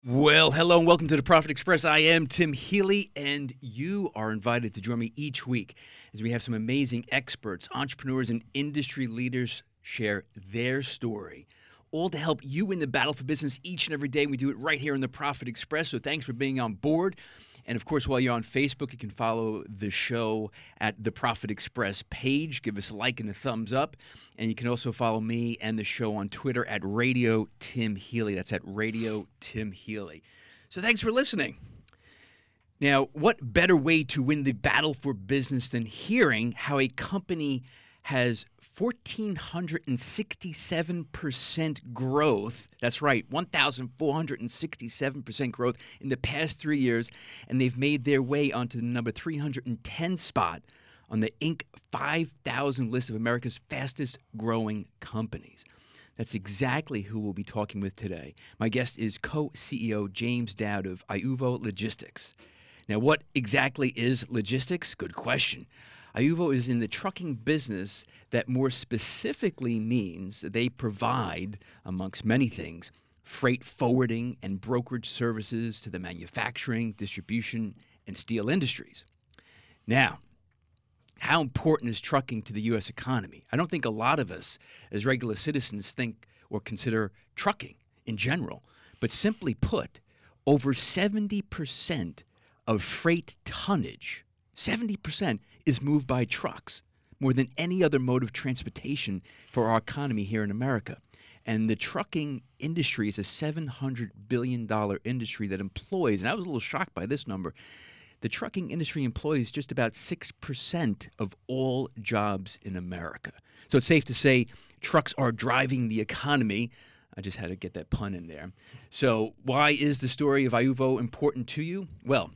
Well, hello and welcome to the Profit Express. I am Tim Healy, and you are invited to join me each week as we have some amazing experts, entrepreneurs, and industry leaders share their story, all to help you win the battle for business each and every day. We do it right here in the Profit Express, so thanks for being on board. And, of course, while you're on Facebook, you can follow the show at the Profit Express page. Give us a like and a thumbs up. And you can also follow me and the show on Twitter at Radio Tim Healy. That's at Radio Tim Healy. So thanks for listening. Now, what better way to win the battle for business than hearing how a company has 1,467% growth. That's right, 1,467% growth in the past 3 years, and they've made their way onto the number 310 spot on the Inc. 5000 list of America's fastest growing companies. That's exactly who we'll be talking with today. My guest is co-CEO James Dowd of Iuvo Logistics. Now, what exactly is logistics? Good question. Iuvo is in the trucking business that more specifically means that they provide, amongst many things, freight forwarding and brokerage services to the manufacturing, distribution, and steel industries. Now, how important is trucking to the U.S. economy? I don't think a lot of us as regular citizens think or consider trucking in general, but simply put, over 70% of freight tonnage, 70% is moved by trucks, more than any other mode of transportation for our economy here in America. And the trucking industry is a $700 billion industry that employs, and I was a little shocked by this number, the trucking industry employs just about 6% of all jobs in America. So it's safe to say trucks are driving the economy. I just had to get that pun in there. So why is the story of Iuvo important to you? Well,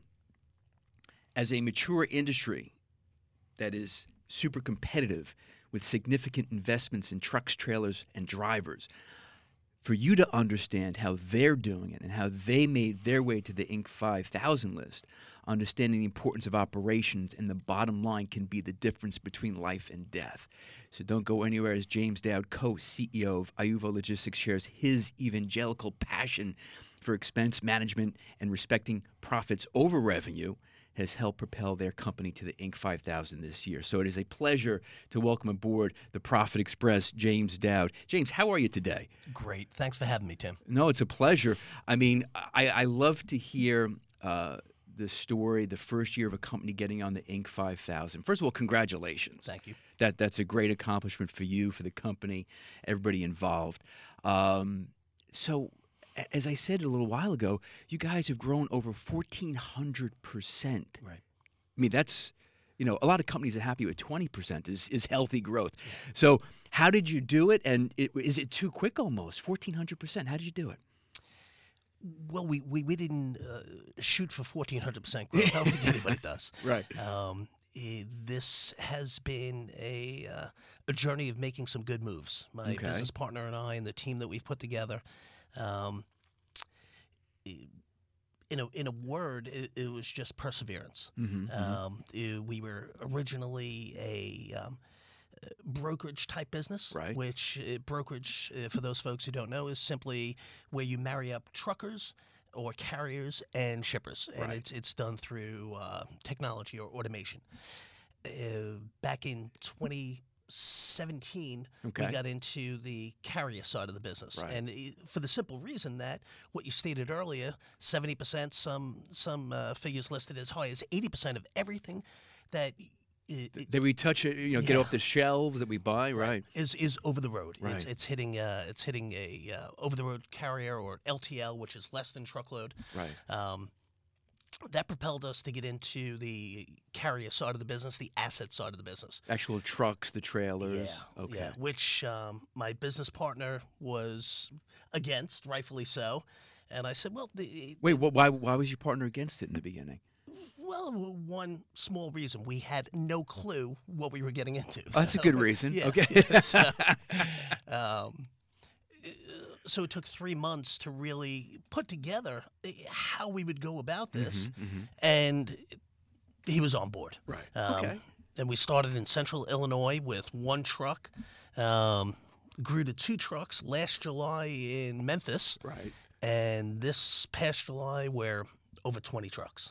as a mature industry that is super competitive with significant investments in trucks, trailers, and drivers, for you to understand how they're doing it and how they made their way to the Inc. 5000 list, understanding the importance of operations and the bottom line can be the difference between life and death. So don't go anywhere as James Dowd, co-CEO of Iuvo Logistics, shares his evangelical passion for expense management and respecting profits over revenue has helped propel their company to the Inc. 5000 this year. So it is a pleasure to welcome aboard the Profit Express, James Dowd. James, how are you today? Great. Thanks for having me, Tim. No, it's a pleasure. I mean, I love to hear the story, the first year of a company getting on the Inc. 5000. First of all, congratulations. Thank you. That's a great accomplishment for you, for the company, everybody involved. So, as I said a little while ago, you guys have grown over 1,400%. Right. I mean, that's, a lot of companies are happy with 20% is healthy growth. Yeah. So how did you do it? And is it too quick almost, 1,400%? How did you do it? Well, we didn't shoot for 1,400% growth. I don't think anybody does. Right. This has been a journey of making some good moves. My business partner and I and the team that we've put together, in a word, it was just perseverance. We were originally a brokerage type business, right? Which brokerage, for those folks who don't know, is simply where you marry up truckers or carriers and shippers, and it's done through technology or automation. Back in 2017, we got into the carrier side of the business, and for the simple reason that what you stated earlier, 70%, some figures listed as high as 80% of everything that we touch it, get off the shelves that we buy, is over the road. Right. It's hitting a over the road carrier or LTL, which is less than truckload. Right. That propelled us to get into the carrier side of the business, the asset side of the business. Actual trucks, the trailers. Yeah, which my business partner was against, rightfully so. And I said, well... why was your partner against it in the beginning? Well, one small reason. We had no clue what we were getting into. Oh, that's a good reason. Yeah, okay. So it took 3 months to really put together how we would go about this, and he was on board. Right. And we started in central Illinois with one truck, grew to 2 trucks last July in Memphis. Right. And this past July, we're over 20 trucks.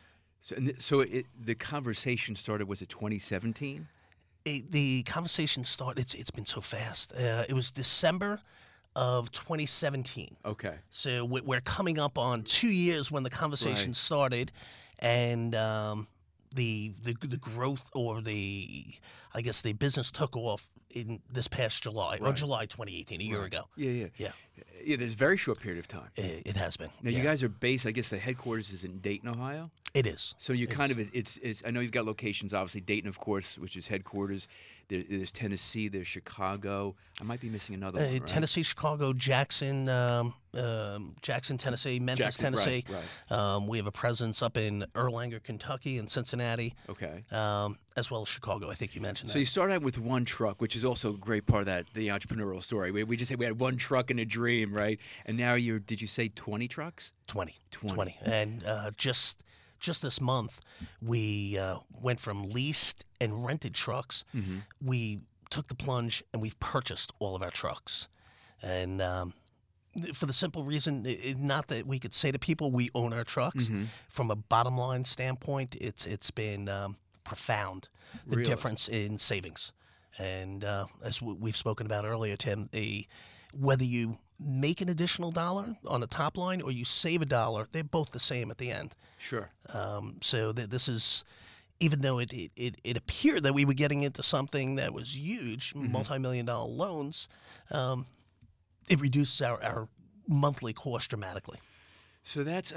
The conversation started, was it 2017? The conversation started, it's been so fast. It was December of 2017. Okay. So we're coming up on 2 years when the conversation started, and the growth, or I guess the business took off in this past July, or July 2018, a year ago. Yeah. There's a very short period of time. It has been. Now, you guys are based, I guess the headquarters is in Dayton, Ohio? It is. So you it's I know you've got locations, obviously, Dayton, of course, which is headquarters. There's Tennessee, there's Chicago. I might be missing another one, right? Tennessee, Chicago, Jackson, Tennessee, Memphis, Tennessee. Right. We have a presence up in Erlanger, Kentucky, and Cincinnati. Okay. As well as Chicago. I think you mentioned that. So you started out with one truck, which is also a great part of the entrepreneurial story. We just said we had one truck and a dream, right? And now did you say 20 trucks? 20. And just this month, we went from leased and rented trucks. Mm-hmm. We took the plunge and we've purchased all of our trucks. And for the simple reason, not that we could say to people we own our trucks. Mm-hmm. From a bottom line standpoint, it's been profound, the difference in savings. And as we've spoken about earlier, Tim, whether you make an additional dollar on the top line or you save a dollar, they're both the same at the end. Sure. So this is, even though it appeared that we were getting into something that was huge, mm-hmm. multi-million-dollar loans, it reduces our monthly cost dramatically. So that's,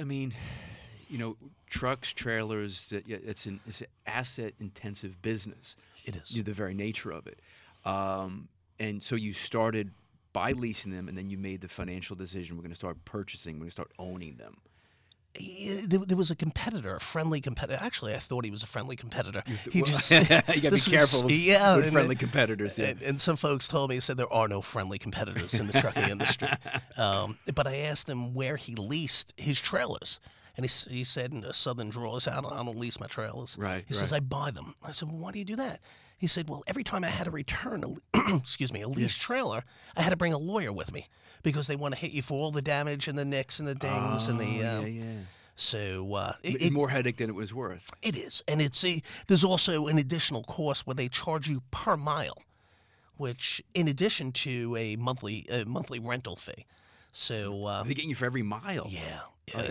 trucks, trailers, it's an asset-intensive business. It is. The very nature of it. And so you started by leasing them, and then you made the financial decision, we're going to start purchasing, we're going to start owning them. There was a competitor, a friendly competitor. Actually, I thought he was a friendly competitor. You got to be careful with friendly competitors. Yeah. And some folks told me, said there are no friendly competitors in the trucking industry. But I asked him where he leased his trailers. And he said in a southern drawl, I don't lease my trailers. Right. He says, I buy them. I said, well, why do you do that? He said, well, every time I had to return a leased trailer, I had to bring a lawyer with me because they want to hit you for all the damage and the nicks and the dings and the. So it's more headache than it was worth. It is, and there's also an additional cost where they charge you per mile, which in addition to a monthly rental fee. So they're getting you for every mile. Yeah,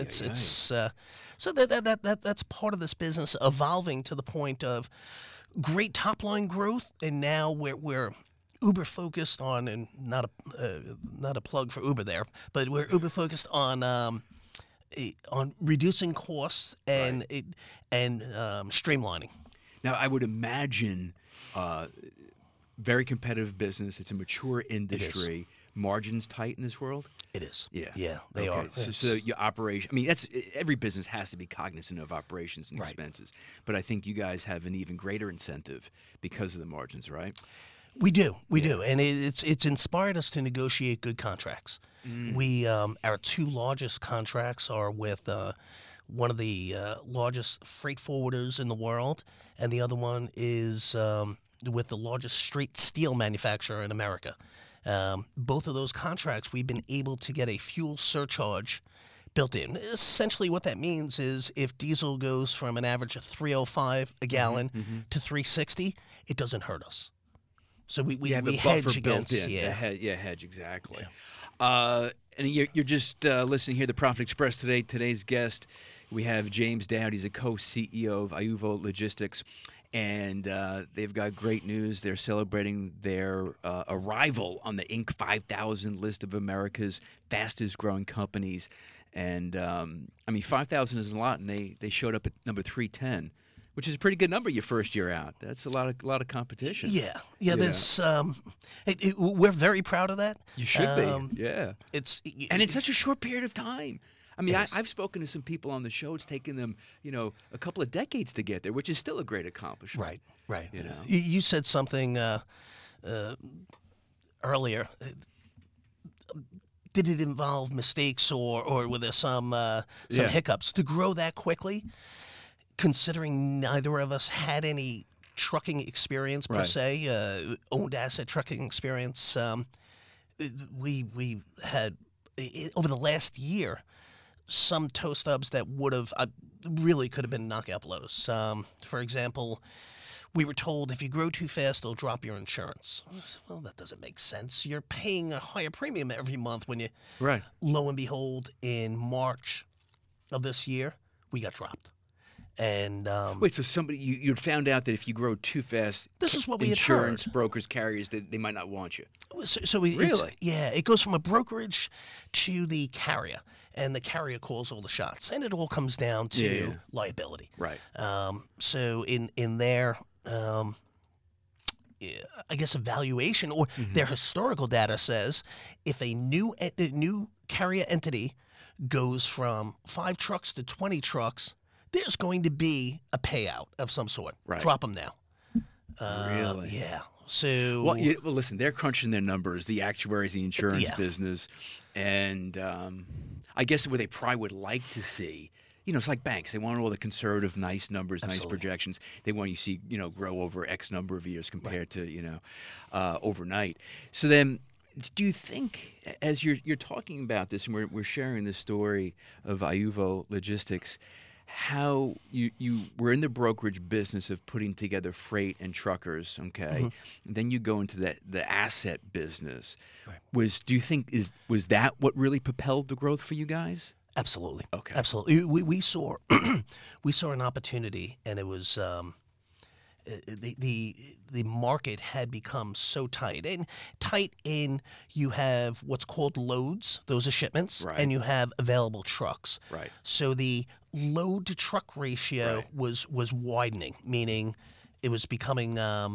so that's part of this business evolving to the point of great top line growth, and now we're uber focused on, and not a plug for Uber there, but we're uber focused on reducing costs and streamlining. Now, I would imagine very competitive business. It's a mature industry. Margins tight in this world? It is. Yeah, they are. So your operation, that's every business has to be cognizant of operations and expenses. But I think you guys have an even greater incentive because of the margins, right? We do, and it's inspired us to negotiate good contracts. We our two largest contracts are with one of the largest freight forwarders in the world, and the other one is with the largest straight steel manufacturer in America. Both of those contracts, we've been able to get a fuel surcharge built in. Essentially what that means is if diesel goes from an average of $3.05 a gallon to $3.60, it doesn't hurt us. So we have a hedge buffer against built in. Hedge, exactly. And you're just listening here to Profit Express today. Today's guest, we have James Dowd. He's a co-CEO of Iuvo Logistics. And they've got great news. They're celebrating their arrival on the Inc. 5000 list of America's fastest-growing companies. And, 5,000 is a lot, and they showed up at number 310, which is a pretty good number your first year out. That's a lot of competition. Yeah. There's we're very proud of that. You should be. Yeah. It's in such a short period of time. I've spoken to some people on the show. It's taken them, a couple of decades to get there, which is still a great accomplishment. Right. You said something earlier. Did it involve mistakes or were there some hiccups to grow that quickly? Considering neither of us had any trucking experience per se, owned asset trucking experience, we had over the last year, some tow stubs that would have really could have been knockout blows. For example, we were told if you grow too fast, they'll drop your insurance. Well, that doesn't make sense. You're paying a higher premium every month when you. Right. Lo and behold, in March of this year, we got dropped. And wait, so somebody you found out that if you grow too fast, this is what we insurance had heard. brokers, carriers, they might not want you. So Really? It goes from a brokerage to the carrier, and the carrier calls all the shots, and it all comes down to liability. Right. So in their I guess evaluation or their historical data says if a new carrier entity goes from 5 trucks to 20 trucks, there's going to be a payout of some sort. Right. Drop them now. Really? Yeah. So Well, listen, they're crunching their numbers, the actuaries, the insurance business, and I guess what they probably would like to see, it's like banks. They want all the conservative, nice numbers, nice projections. They want you to see, grow over X number of years compared to, overnight. So then, do you think, as you're talking about this, and we're sharing the story of Iuvo Logistics, how you were in the brokerage business of putting together freight and truckers, okay? And then you go into the asset business. Right. Do you think was that what really propelled the growth for you guys? Absolutely. Okay. Absolutely. We saw we saw an opportunity, and it was the market had become so tight. And tight in you have what's called loads, those are shipments, Right. and you have available trucks. Right. So the load to truck ratio was widening, meaning it was becoming a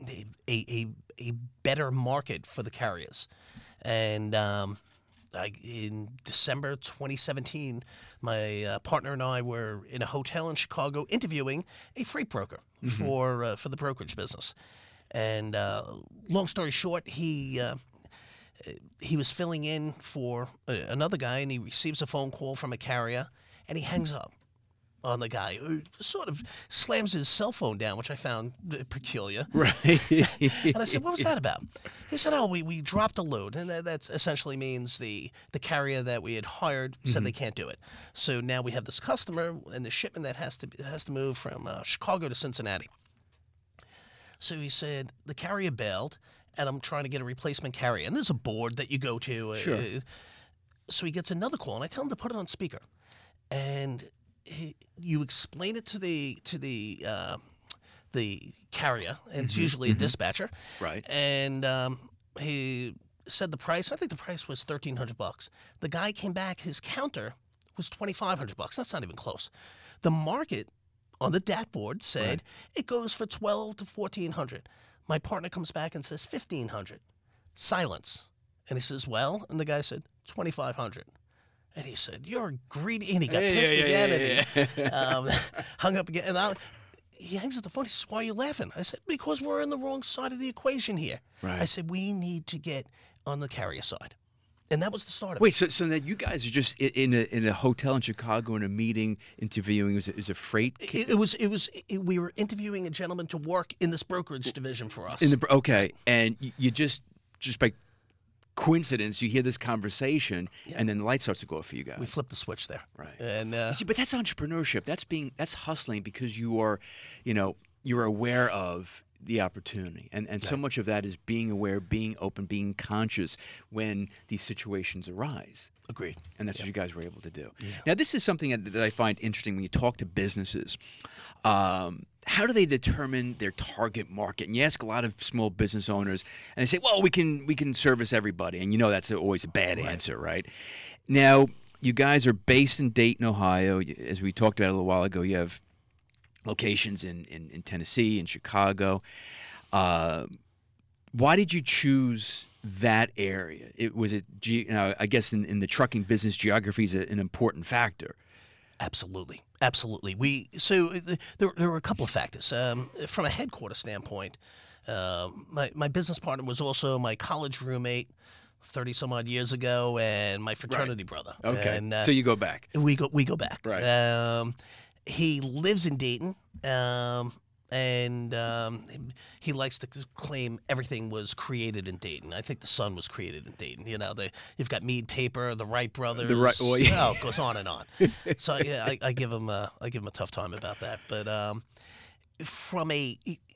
better market for the carriers. And in December 2017, my partner and I were in a hotel in Chicago interviewing a freight broker for the brokerage business. And long story short, he was filling in for another guy, and he receives a phone call from a carrier, and he hangs up on the guy, who sort of slams his cell phone down, which I found peculiar. Right. And I said, what was that about? He said, we dropped a load. And that essentially means the carrier that we had hired said they can't do it. So now we have this customer and the shipment that has to move from Chicago to Cincinnati. So he said, the carrier bailed, and I'm trying to get a replacement carrier. And there's a board that you go to. Sure. So he gets another call, and I tell him to put it on speaker. And you explain it to the carrier, and it's usually a dispatcher. Right. And he said the price. I think the price was $1,300. The guy came back. His counter was $2,500. That's not even close. The market on the DAT board said it goes for $1,200 to $1,400. My partner comes back and says $1,500. Silence. And he says, well, and the guy said $2,500. And he said, you're greedy. And he got pissed again. And he hung up again. And he hangs up the phone. He says, why are you laughing? I said, because we're on the wrong side of the equation here. Right. I said, we need to get on the carrier side. And that was the start of it. Wait, so then you guys are just in a hotel in Chicago in a meeting interviewing is a freight? We were interviewing a gentleman to work in this brokerage division for us. Okay, and you just by coincidence, you hear this conversation, and then the light starts to go off for you guys. We flipped the switch there. Right. And see, but that's entrepreneurship. That's hustling because you are, you're aware of the opportunity, and so much of that is being aware, being open, being conscious when these situations arise. Agreed. And that's what you guys were able to do. Yeah. Now, this is something that I find interesting when you talk to businesses. How do they determine their target market? And you ask a lot of small business owners, and they say, well, we can service everybody. And that's always a bad answer, right? Now, you guys are based in Dayton, Ohio. As we talked about a little while ago, you have locations in Tennessee and Chicago. Why did you choose that area? I guess in the trucking business, geography is an important factor. Absolutely. There were a couple of factors. From a headquarters standpoint, my business partner was also my college roommate 30 some odd years ago, and my fraternity brother. Okay, and, so you go back. We go back. Right. He lives in Dayton. and he likes to claim everything was created in Dayton. I think the sun was created in Dayton. You know, you've got Mead Paper, the Wright brothers. Oh, it goes on and on. So yeah, I give him a tough time about that. But from a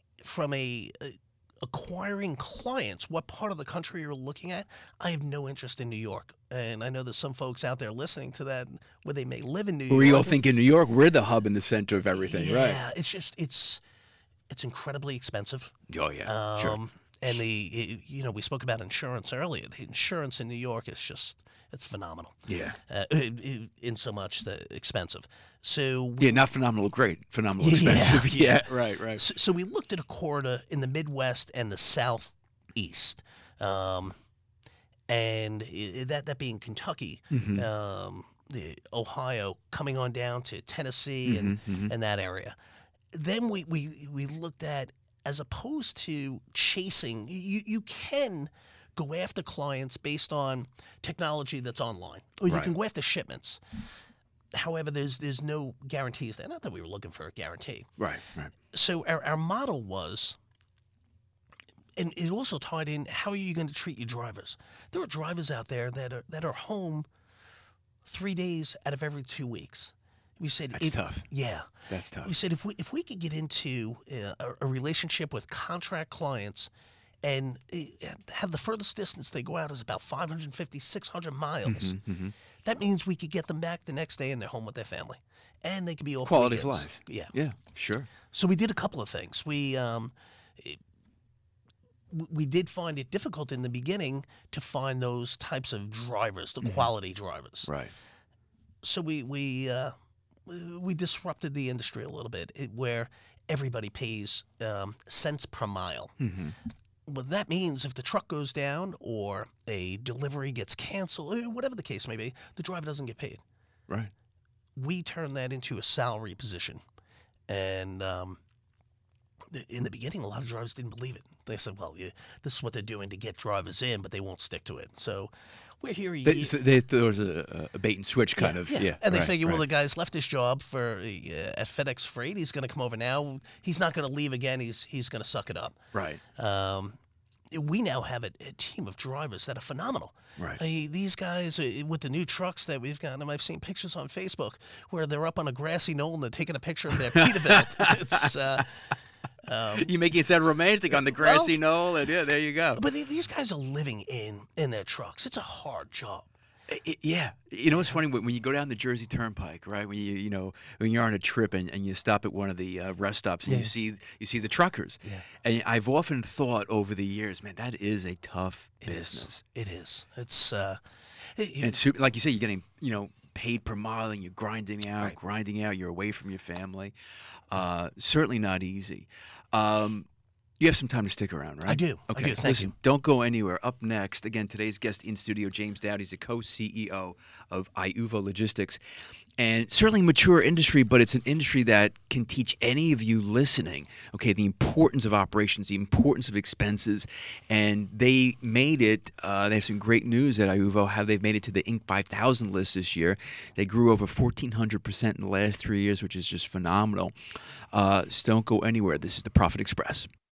acquiring clients, what part of the country you're looking at, I have no interest in New York. And I know there's some folks out there listening to that where they may live in New York. We all think in New York, we're the hub and the center of everything, right? Yeah, it's just, it's incredibly expensive. Oh, yeah, sure. And we spoke about insurance earlier. The insurance in New York is just, it's phenomenal. Yeah. In so much that expensive. So not phenomenal, great. Phenomenal, expensive. Yeah, right. So we looked at a corridor in the Midwest and the Southeast. And that being Kentucky, Ohio, coming on down to Tennessee and that area. Then we looked at, as opposed to chasing, you can go after clients based on technology that's online, or you can go after shipments. However, there's no guarantees there. Not that we were looking for a guarantee. Right. So our model was, and it also tied in, how are you going to treat your drivers? There are drivers out there that are home 3 days out of every 2 weeks. We said that's tough. Yeah, that's tough. We said if we could get into a relationship with contract clients and have the furthest distance they go out is about 550, 600 miles. That means we could get them back the next day and they're home with their family, and they could be off quality weekends. of life. Yeah, sure. So we did a couple of things. We did find it difficult in the beginning to find those types of drivers, the quality drivers. Right. So we disrupted the industry a little bit, where everybody pays cents per mile. What that means, if the truck goes down or a delivery gets canceled, whatever the case may be, the driver doesn't get paid. Right. We turned that into a salary position. And in the beginning, a lot of drivers didn't believe it. They said, well, this is what they're doing to get drivers in, but they won't stick to it. So we're here. There was a bait and switch kind of. Yeah. And they figure, well, the guy's left his job at FedEx Freight. He's going to come over now. He's not going to leave again. He's going to suck it up. Right. We now have a team of drivers that are phenomenal. Right. These guys with the new trucks that we've got, I've seen pictures on Facebook where they're up on a grassy knoll and they're taking a picture of their Peterbilt. It's you're making it sound romantic on the grassy knoll, and there you go. But these guys are living in their trucks. It's a hard job. Yeah, it's funny when you go down the Jersey Turnpike, right? When when you're on a trip and you stop at one of the rest stops and you see the truckers. Yeah. And I've often thought over the years, man, that is a tough business. It is. It's and like you say, you're getting paid per mile and you're grinding out. You're away from your family. Certainly not easy. You have some time to stick around, right? I do. Okay. I do. Thank you. Don't go anywhere. Up next, again, today's guest in studio, James Dowd. He's the co-CEO of Iuvo Logistics. And certainly mature industry, but it's an industry that can teach any of you listening, okay, the importance of operations, the importance of expenses. And they made it, they have some great news at Iuvo, how they've made it to the Inc. 5000 list this year. They grew over 1,400% in the last 3 years, which is just phenomenal. So don't go anywhere. This is the Profit Express.